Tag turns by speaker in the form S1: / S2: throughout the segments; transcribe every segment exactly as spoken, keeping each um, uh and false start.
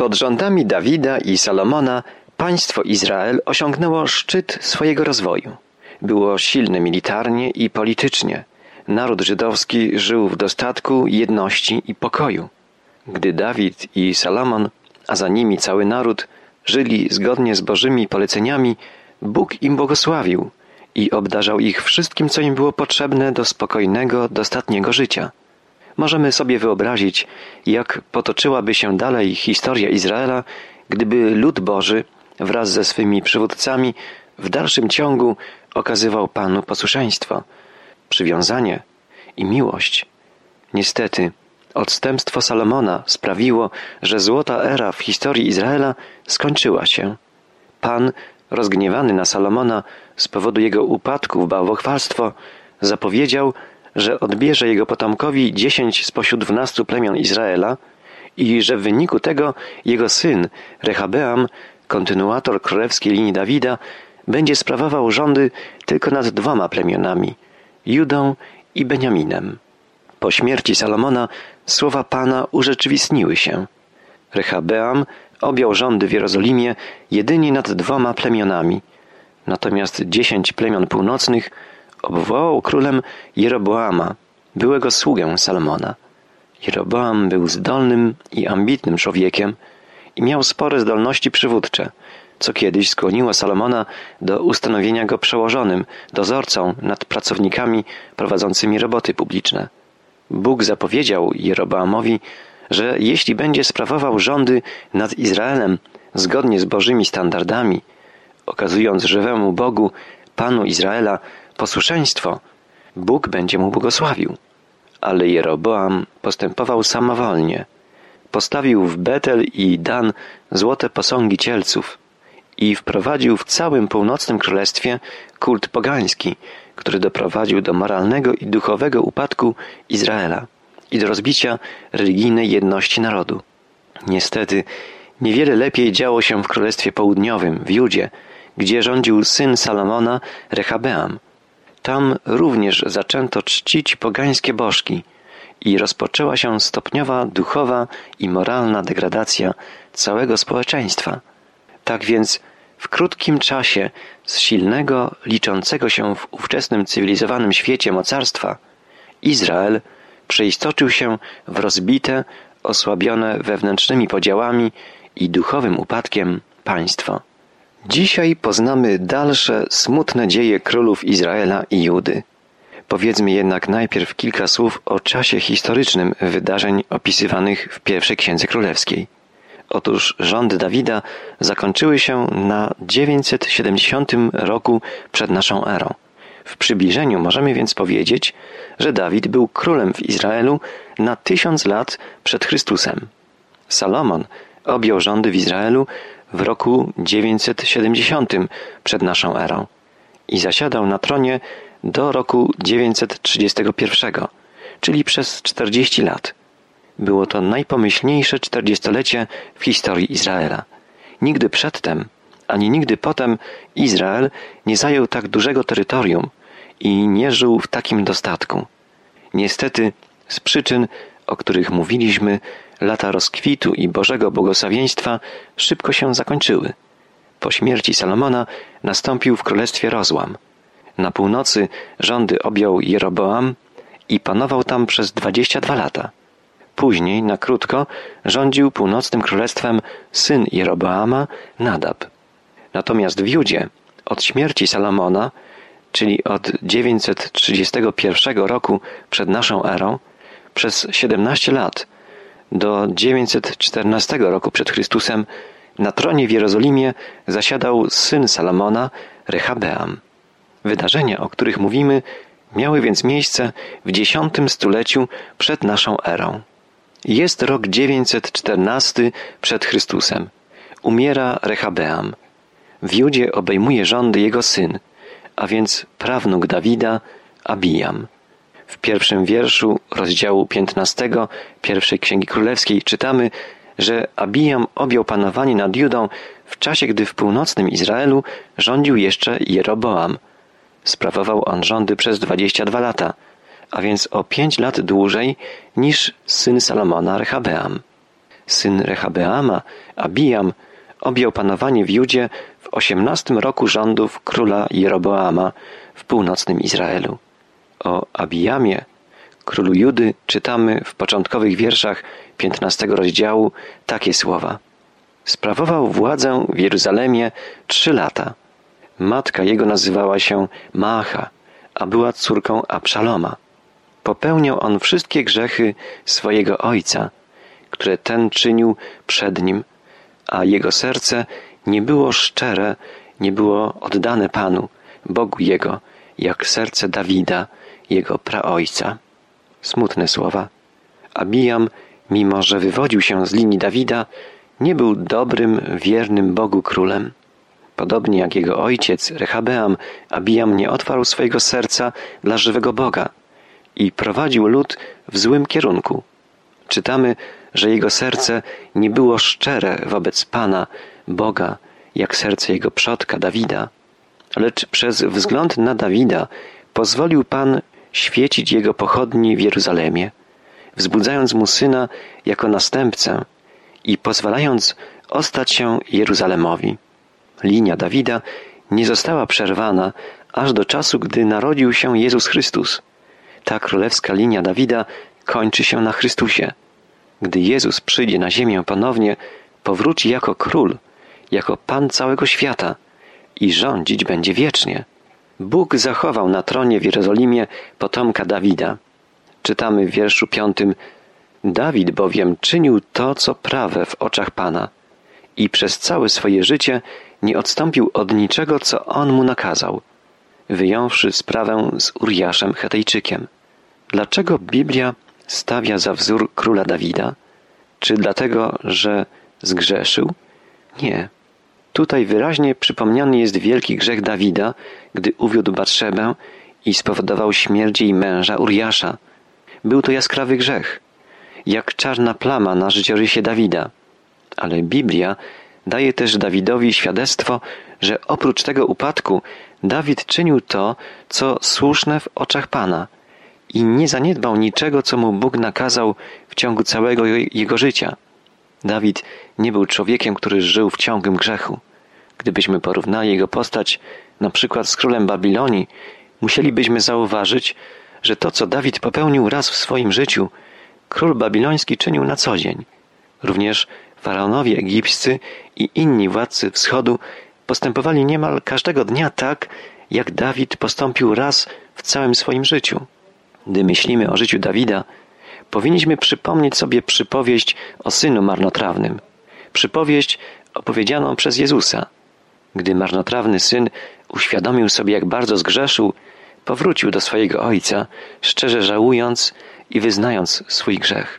S1: Pod rządami Dawida i Salomona państwo Izrael osiągnęło szczyt swojego rozwoju. Było silne militarnie i politycznie. Naród żydowski żył w dostatku, jedności i pokoju. Gdy Dawid i Salomon, a za nimi cały naród, żyli zgodnie z Bożymi poleceniami, Bóg im błogosławił i obdarzał ich wszystkim, co im było potrzebne do spokojnego, dostatniego życia. Możemy sobie wyobrazić, jak potoczyłaby się dalej historia Izraela, gdyby lud Boży wraz ze swymi przywódcami w dalszym ciągu okazywał Panu posłuszeństwo, przywiązanie i miłość. Niestety, odstępstwo Salomona sprawiło, że złota era w historii Izraela skończyła się. Pan, rozgniewany na Salomona z powodu jego upadku w bałwochwalstwo, zapowiedział, że odbierze jego potomkowi dziesięć spośród dwunastu plemion Izraela i że w wyniku tego jego syn Rehabeam, kontynuator królewskiej linii Dawida, będzie sprawował rządy tylko nad dwoma plemionami, Judą i Beniaminem. Po śmierci Salomona słowa Pana urzeczywistniły się. Rehabeam objął rządy w Jerozolimie jedynie nad dwoma plemionami, natomiast dziesięć plemion północnych obwołał królem Jeroboama, byłego sługę Salomona. Jeroboam był zdolnym i ambitnym człowiekiem i miał spore zdolności przywódcze, co kiedyś skłoniło Salomona do ustanowienia go przełożonym, dozorcą nad pracownikami prowadzącymi roboty publiczne. Bóg zapowiedział Jeroboamowi, że jeśli będzie sprawował rządy nad Izraelem zgodnie z Bożymi standardami, okazując żywemu Bogu, Panu Izraela, posłuszeństwo, Bóg będzie mu błogosławił. Ale Jeroboam postępował samowolnie. Postawił w Betel i Dan złote posągi cielców i wprowadził w całym północnym królestwie kult pogański, który doprowadził do moralnego i duchowego upadku Izraela i do rozbicia religijnej jedności narodu. Niestety, niewiele lepiej działo się w Królestwie Południowym, w Judzie, gdzie rządził syn Salomona, Rehabeam. Tam również zaczęto czcić pogańskie bożki i rozpoczęła się stopniowa duchowa i moralna degradacja całego społeczeństwa. Tak więc w krótkim czasie z silnego, liczącego się w ówczesnym cywilizowanym świecie mocarstwa, Izrael przeistoczył się w rozbite, osłabione wewnętrznymi podziałami i duchowym upadkiem państwo. Dzisiaj poznamy dalsze smutne dzieje królów Izraela i Judy. Powiedzmy jednak najpierw kilka słów o czasie historycznym wydarzeń opisywanych w pierwszej Księdze Królewskiej. Otóż rządy Dawida zakończyły się na dziewięćset siedemdziesiątym roku przed naszą erą. W przybliżeniu możemy więc powiedzieć, że Dawid był królem w Izraelu na tysiąc lat przed Chrystusem. Salomon objął rządy w Izraelu w roku dziewięćset siedemdziesiątym przed naszą erą i zasiadał na tronie do roku dziewięćset trzydziestego pierwszego, czyli przez czterdzieści lat. Było to najpomyślniejsze czterdziestolecie w historii Izraela. Nigdy przedtem, ani nigdy potem Izrael nie zajął tak dużego terytorium i nie żył w takim dostatku. Niestety, z przyczyn, o których mówiliśmy, lata rozkwitu i Bożego błogosławieństwa szybko się zakończyły. Po śmierci Salomona nastąpił w królestwie rozłam. Na północy rządy objął Jeroboam i panował tam przez dwadzieścia dwa lata. Później, na krótko, rządził północnym królestwem syn Jeroboama, Nadab. Natomiast w Judzie od śmierci Salomona, czyli od dziewięćset trzydziestego pierwszego roku przed naszą erą, przez siedemnaście lat do dziewięćset czternastego roku przed Chrystusem na tronie w Jerozolimie zasiadał syn Salomona, Rehabeam. Wydarzenia, o których mówimy, miały więc miejsce w dziesiątym stuleciu przed naszą erą. Jest rok dziewięćset czternasty przed Chrystusem. Umiera Rehabeam. W Judzie obejmuje rządy jego syn, a więc prawnuk Dawida, Abijam. W pierwszym wierszu rozdziału piętnastego pierwszej Księgi Królewskiej czytamy, że Abijam objął panowanie nad Judą w czasie, gdy w północnym Izraelu rządził jeszcze Jeroboam. Sprawował on rządy przez dwadzieścia dwa lata, a więc o pięć lat dłużej niż syn Salomona Rehabeam. syn Rehabeama, Abijam, objął panowanie w Judzie w osiemnastym roku rządów króla Jeroboama w północnym Izraelu. O Abijamie, królu Judy, czytamy w początkowych wierszach piętnastego rozdziału takie słowa. Sprawował władzę w Jeruzalemie trzy lata. Matka jego nazywała się Maacha, a była córką Abszaloma. Popełniał on wszystkie grzechy swojego ojca, które ten czynił przed nim, a jego serce nie było szczere, nie było oddane Panu, Bogu jego, jak serce Dawida, jego praojca. Smutne słowa. Abijam, mimo że wywodził się z linii Dawida, nie był dobrym, wiernym Bogu królem. Podobnie jak jego ojciec Rehabeam, Abijam nie otwarł swojego serca dla żywego Boga i prowadził lud w złym kierunku. Czytamy, że jego serce nie było szczere wobec Pana, Boga, jak serce jego przodka Dawida. Lecz przez wzgląd na Dawida pozwolił Pan świecić jego pochodni w Jeruzalemie, wzbudzając mu syna jako następcę i pozwalając ostać się Jeruzalemowi. Linia Dawida nie została przerwana aż do czasu, gdy narodził się Jezus Chrystus. Ta królewska linia Dawida kończy się na Chrystusie. Gdy Jezus przyjdzie na ziemię ponownie, powróci jako król, jako Pan całego świata i rządzić będzie wiecznie. Bóg zachował na tronie w Jerozolimie potomka Dawida. Czytamy w wierszu piątym. Dawid bowiem czynił to, co prawe w oczach Pana i przez całe swoje życie nie odstąpił od niczego, co on mu nakazał, wyjąwszy sprawę z Uriaszem Chetejczykiem. Dlaczego Biblia stawia za wzór króla Dawida? Czy dlatego, że zgrzeszył? Nie. Tutaj wyraźnie przypomniany jest wielki grzech Dawida, gdy uwiódł Batszebę i spowodował śmierć jej męża Uriasza. Był to jaskrawy grzech, jak czarna plama na życiorysie Dawida. Ale Biblia daje też Dawidowi świadectwo, że oprócz tego upadku Dawid czynił to, co słuszne w oczach Pana i nie zaniedbał niczego, co mu Bóg nakazał w ciągu całego jego życia. Dawid nie był człowiekiem, który żył w ciągłym grzechu. Gdybyśmy porównali jego postać na przykład z królem Babilonii, musielibyśmy zauważyć, że to, co Dawid popełnił raz w swoim życiu, król babiloński czynił na co dzień. Również faraonowie egipscy i inni władcy wschodu postępowali niemal każdego dnia tak, jak Dawid postąpił raz w całym swoim życiu. Gdy myślimy o życiu Dawida, powinniśmy przypomnieć sobie przypowieść o synu marnotrawnym. Przypowieść opowiedzianą przez Jezusa. Gdy marnotrawny syn uświadomił sobie, jak bardzo zgrzeszył, powrócił do swojego ojca, szczerze żałując i wyznając swój grzech.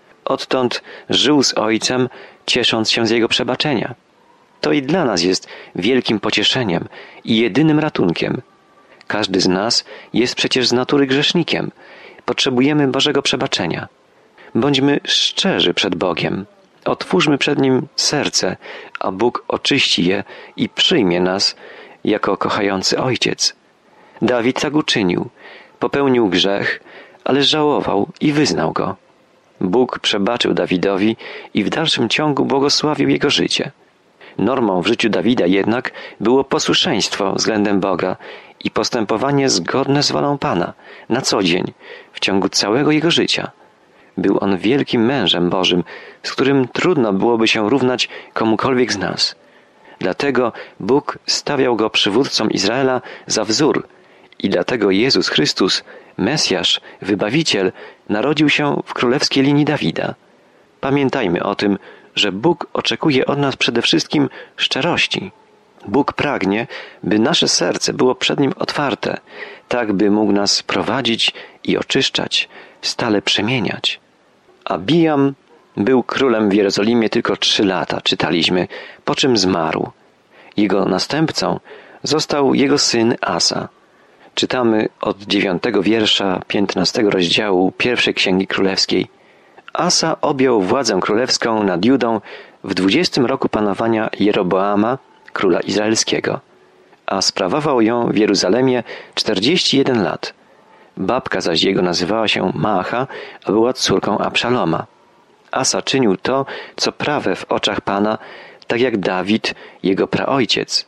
S1: Odtąd żył z ojcem, ciesząc się z jego przebaczenia. To i dla nas jest wielkim pocieszeniem i jedynym ratunkiem. Każdy z nas jest przecież z natury grzesznikiem. Potrzebujemy Bożego przebaczenia. Bądźmy szczerzy przed Bogiem. Otwórzmy przed Nim serce, a Bóg oczyści je i przyjmie nas jako kochający Ojciec. Dawid tak uczynił. Popełnił grzech, ale żałował i wyznał go. Bóg przebaczył Dawidowi i w dalszym ciągu błogosławił jego życie. Normą w życiu Dawida jednak było posłuszeństwo względem Boga i postępowanie zgodne z wolą Pana na co dzień, w ciągu całego jego życia. Był on wielkim mężem Bożym, z którym trudno byłoby się równać komukolwiek z nas. Dlatego Bóg stawiał go przywódcą Izraela za wzór i dlatego Jezus Chrystus, Mesjasz, Wybawiciel, narodził się w królewskiej linii Dawida. Pamiętajmy o tym, że Bóg oczekuje od nas przede wszystkim szczerości. Bóg pragnie, by nasze serce było przed Nim otwarte, tak by mógł nas prowadzić i oczyszczać, stale przemieniać. Abijam był królem w Jerozolimie tylko trzy lata, czytaliśmy, po czym zmarł. Jego następcą został jego syn Asa. Czytamy od dziewiątego wiersza piętnastego rozdziału pierwszej Księgi Królewskiej. Asa objął władzę królewską nad Judą w dwudziestym roku panowania Jeroboama, króla izraelskiego, a sprawował ją w Jeruzalemie czterdzieści jeden lat. Babka zaś jego nazywała się Maacha, a była córką Abszaloma. Asa czynił to, co prawe w oczach Pana, tak jak Dawid, jego praojciec.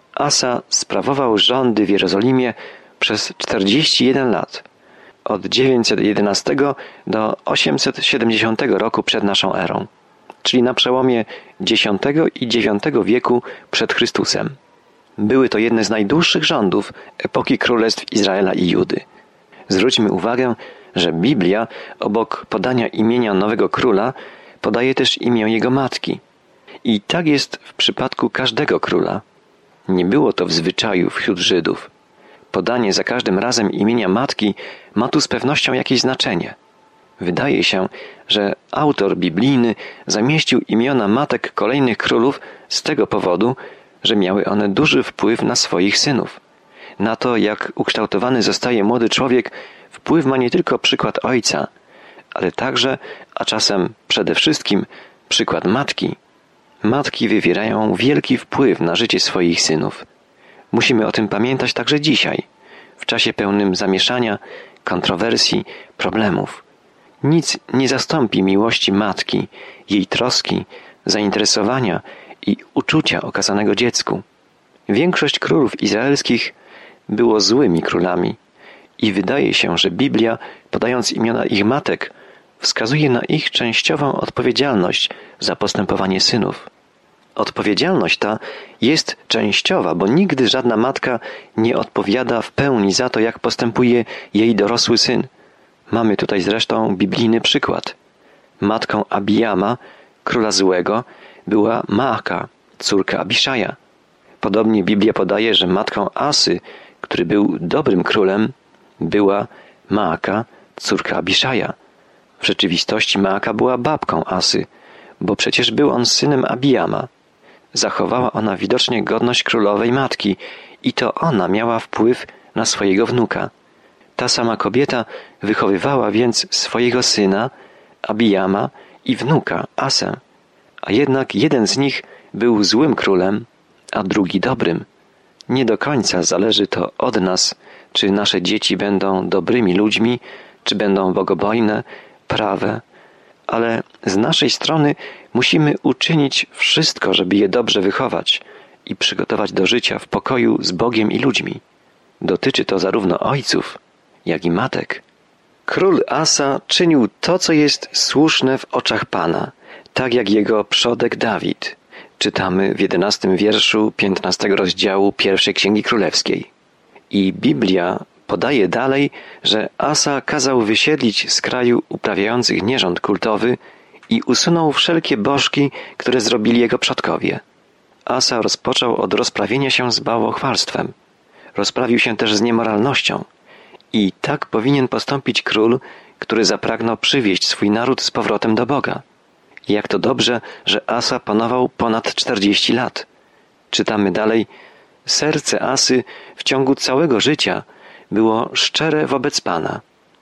S1: Asa sprawował rządy w Jerozolimie przez czterdzieści jeden lat, od dziewięćset jedenastego do osiemset siedemdziesiątego roku przed naszą erą, czyli na przełomie dziesiątego i dziewiątego wieku przed Chrystusem. Były to jedne z najdłuższych rządów epoki królestw Izraela i Judy. Zwróćmy uwagę, że Biblia obok podania imienia nowego króla podaje też imię jego matki. I tak jest w przypadku każdego króla. Nie było to w zwyczaju wśród Żydów. Podanie za każdym razem imienia matki ma tu z pewnością jakieś znaczenie. Wydaje się, że autor biblijny zamieścił imiona matek kolejnych królów z tego powodu, że miały one duży wpływ na swoich synów. Na to, jak ukształtowany zostaje młody człowiek, wpływ ma nie tylko przykład ojca, ale także, a czasem przede wszystkim, przykład matki. Matki wywierają wielki wpływ na życie swoich synów. Musimy o tym pamiętać także dzisiaj, w czasie pełnym zamieszania, kontrowersji, problemów. Nic nie zastąpi miłości matki, jej troski, zainteresowania i uczucia okazanego dziecku. Większość królów izraelskich było złymi królami i wydaje się, że Biblia, podając imiona ich matek, wskazuje na ich częściową odpowiedzialność za postępowanie synów. Odpowiedzialność ta jest częściowa, bo nigdy żadna matka nie odpowiada w pełni za to, jak postępuje jej dorosły syn. Mamy tutaj zresztą biblijny przykład. Matką Abijama, króla złego, była Maaka, córka Abiszaja. Podobnie Biblia podaje, że matką Asy, który był dobrym królem, była Maaka, córka Abiszaja. W rzeczywistości Maaka była babką Asy, bo przecież był on synem Abijama. Zachowała ona widocznie godność królowej matki i to ona miała wpływ na swojego wnuka. Ta sama kobieta wychowywała więc swojego syna, Abijama, i wnuka, Asę. A jednak jeden z nich był złym królem, a drugi dobrym. Nie do końca zależy to od nas, czy nasze dzieci będą dobrymi ludźmi, czy będą bogobojne, prawe, ale z naszej strony musimy uczynić wszystko, żeby je dobrze wychować i przygotować do życia w pokoju z Bogiem i ludźmi. Dotyczy to zarówno ojców, jak i matek. Król Asa czynił to, co jest słuszne w oczach Pana, tak jak jego przodek Dawid. Czytamy w jedenastym wierszu piętnastego rozdziału pierwszej Księgi Królewskiej. I Biblia podaje dalej, że Asa kazał wysiedlić z kraju uprawiających nierząd kultowy i usunął wszelkie bożki, które zrobili jego przodkowie. Asa rozpoczął od rozprawienia się z bałwochwalstwem. Rozprawił się też z niemoralnością. I tak powinien postąpić król, który zapragnął przywieźć swój naród z powrotem do Boga. I jak to dobrze, że Asa panował ponad czterdzieści lat. Czytamy dalej: serce Asy w ciągu całego życia było szczere wobec Pana.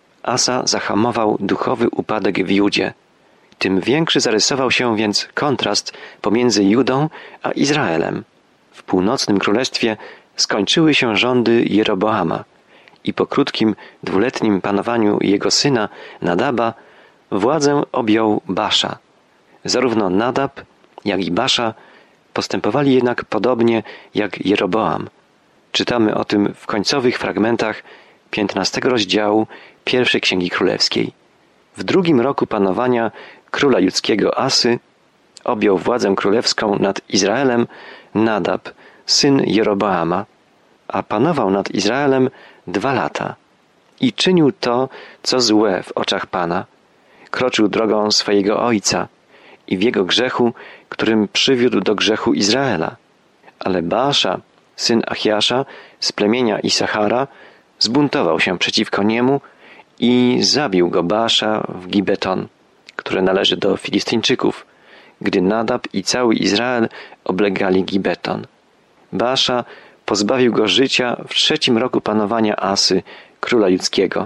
S1: Asa zahamował duchowy upadek w Judzie. Tym większy zarysował się więc kontrast pomiędzy Judą a Izraelem. W północnym królestwie skończyły się rządy Jeroboama i po krótkim, dwuletnim panowaniu jego syna Nadaba władzę objął Basza. Zarówno Nadab, jak i Basza postępowali jednak podobnie jak Jeroboam. Czytamy o tym w końcowych fragmentach piętnastego rozdziału pierwszej Księgi Królewskiej. W drugim roku panowania króla judzkiego Asy objął władzę królewską nad Izraelem Nadab, syn Jeroboama, a panował nad Izraelem dwa lata. I czynił to, co złe w oczach Pana. Kroczył drogą swojego ojca i w jego grzechu, którym przywiódł do grzechu Izraela. Ale Baasza, syn Achiasza z plemienia Isachara, zbuntował się przeciwko niemu i zabił go Baasza w Gibeton, które należy do Filistyńczyków, gdy Nadab i cały Izrael oblegali Gibeton. Baasza pozbawił go życia w trzecim roku panowania Asy, króla judzkiego,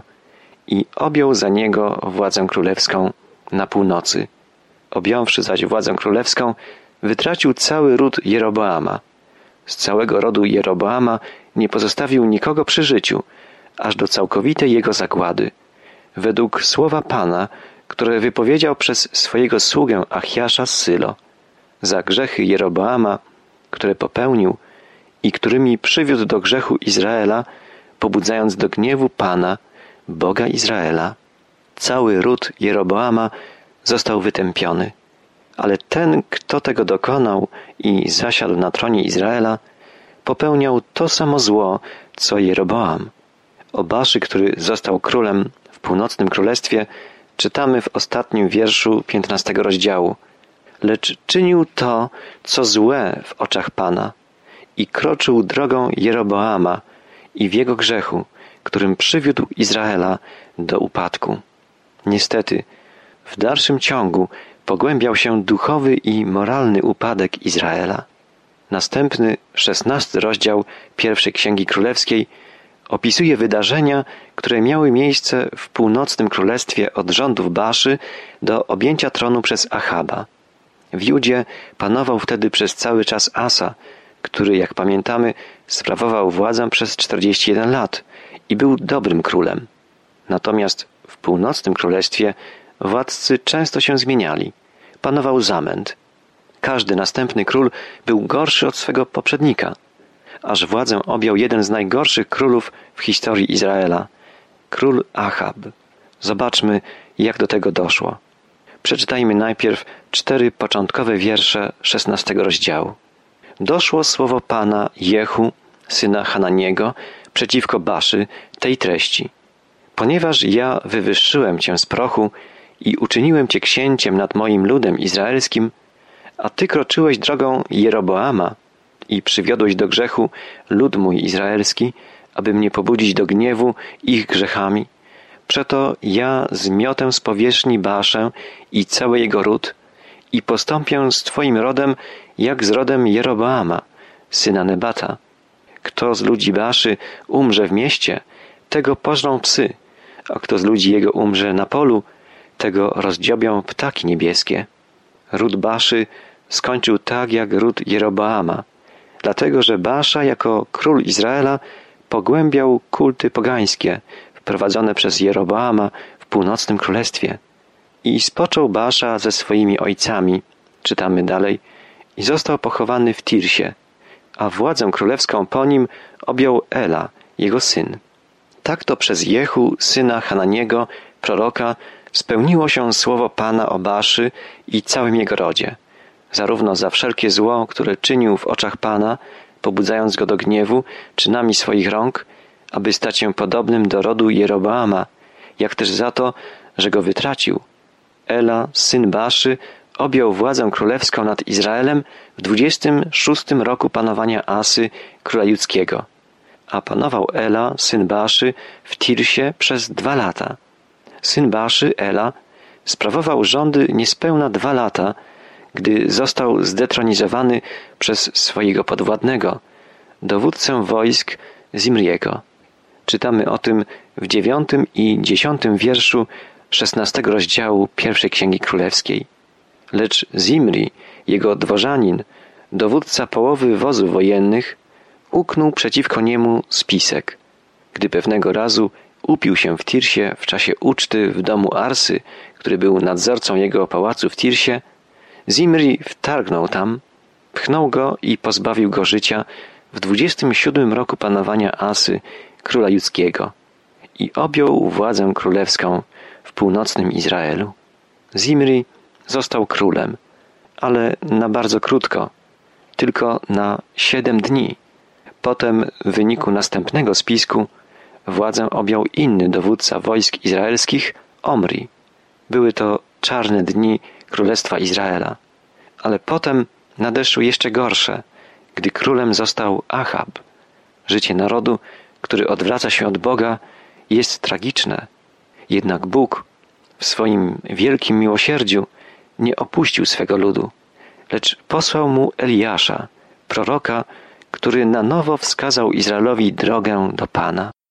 S1: i objął za niego władzę królewską na północy. Objąwszy zaś władzę królewską, wytracił cały ród Jeroboama. Z całego rodu Jeroboama nie pozostawił nikogo przy życiu, aż do całkowitej jego zagłady, według słowa Pana, które wypowiedział przez swojego sługę Achiasza z Sylo, za grzechy Jeroboama, które popełnił i którymi przywiódł do grzechu Izraela, pobudzając do gniewu Pana, Boga Izraela. Cały ród Jeroboama został wytępiony, ale ten, kto tego dokonał i zasiadł na tronie Izraela, popełniał to samo zło, co Jeroboam. O Baszy, który został królem w północnym królestwie, czytamy w ostatnim wierszu piętnastego rozdziału. Lecz czynił to, co złe w oczach Pana i kroczył drogą Jeroboama i w jego grzechu, którym przywiódł Izraela do upadku. Niestety, w dalszym ciągu pogłębiał się duchowy i moralny upadek Izraela. Następny, szesnasty rozdział pierwszej Księgi Królewskiej opisuje wydarzenia, które miały miejsce w północnym królestwie od rządów Baszy do objęcia tronu przez Achaba. W Judzie panował wtedy przez cały czas Asa, który, jak pamiętamy, sprawował władzę przez czterdzieści jeden lat i był dobrym królem. Natomiast w północnym królestwie władcy często się zmieniali. Panował zamęt. Każdy następny król był gorszy od swego poprzednika, aż władzę objął jeden z najgorszych królów w historii Izraela, król Achab. Zobaczmy, jak do tego doszło. Przeczytajmy najpierw cztery początkowe wiersze szesnastego rozdziału. Doszło słowo Pana Jehu, syna Hananiego, przeciwko Baszy tej treści. Ponieważ ja wywyższyłem cię z prochu i uczyniłem cię księciem nad moim ludem izraelskim, a ty kroczyłeś drogą Jeroboama i przywiodłeś do grzechu lud mój izraelski, aby mnie pobudzić do gniewu ich grzechami, przeto ja zmiotę z powierzchni Baszę i cały jego ród i postąpię z twoim rodem jak z rodem Jeroboama, syna Nebata. Kto z ludzi Baszy umrze w mieście, tego pożrą psy, a kto z ludzi jego umrze na polu, tego rozdziobią ptaki niebieskie. Ród Baszy skończył tak jak ród Jeroboama, dlatego że Basza jako król Izraela pogłębiał kulty pogańskie wprowadzone przez Jeroboama w północnym królestwie. I spoczął Basza ze swoimi ojcami, czytamy dalej, i został pochowany w Tirsie, a władzę królewską po nim objął Ela, jego syn. Tak to przez Jehu, syna Hananiego, proroka, spełniło się słowo Pana o Baszy i całym jego rodzie, zarówno za wszelkie zło, które czynił w oczach Pana, pobudzając go do gniewu czynami swoich rąk, aby stać się podobnym do rodu Jeroboama, jak też za to, że go wytracił. Ela, syn Baszy, objął władzę królewską nad Izraelem w dwudziestym szóstym roku panowania Asy, króla judzkiego, a panował Ela, syn Baszy, w Tirsie przez dwa lata. Syn Baszy, Ela, sprawował rządy niespełna dwa lata, gdy został zdetronizowany przez swojego podwładnego, dowódcę wojsk Zimriego. Czytamy o tym w dziewiątym i dziesiątym wierszu szesnastego rozdziału pierwszej Księgi Królewskiej. Lecz Zimri, jego dworzanin, dowódca połowy wozów wojennych, uknął przeciwko niemu spisek. Gdy pewnego razu upił się w Tirsie w czasie uczty w domu Arsy, który był nadzorcą jego pałacu w Tirsie, Zimri wtargnął tam, pchnął go i pozbawił go życia w dwudziestym siódmym roku panowania Asy, króla judzkiego, i objął władzę królewską w północnym Izraelu. Zimri został królem, ale na bardzo krótko, tylko na siedem dni. Potem w wyniku następnego spisku władzę objął inny dowódca wojsk izraelskich, Omri. Były to czarne dni Królestwa Izraela. Ale potem nadeszły jeszcze gorsze, gdy królem został Achab. Życie narodu, który odwraca się od Boga, jest tragiczne. Jednak Bóg w swoim wielkim miłosierdziu nie opuścił swego ludu, lecz posłał mu Eliasza, proroka, który na nowo wskazał Izraelowi drogę do Pana.